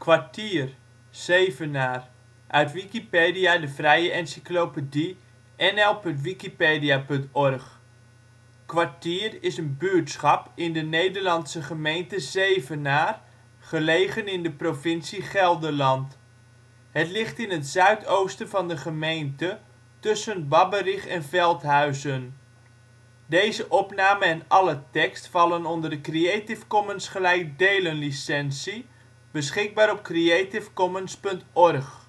Kwartier Zevenaar, uit Wikipedia, de vrije encyclopedie. nl.wikipedia.org. Kwartier is een buurtschap in de Nederlandse gemeente Zevenaar, gelegen in de provincie Gelderland. Het ligt in het zuidoosten van de gemeente tussen Babberich en Veldhuizen. Plaatsen in de gemeente Zevenaar. Dorpen: Bilthoven · De Haar · Major Melgernij · Oostdorp Buurt: Blankenberg · Ewijk · Heide · Moorst · Musschendorp · Oud-Wely · Gelderland Nederland: Provincies · Gemeenten 51° 58 ' NB, 5° 46 ' OL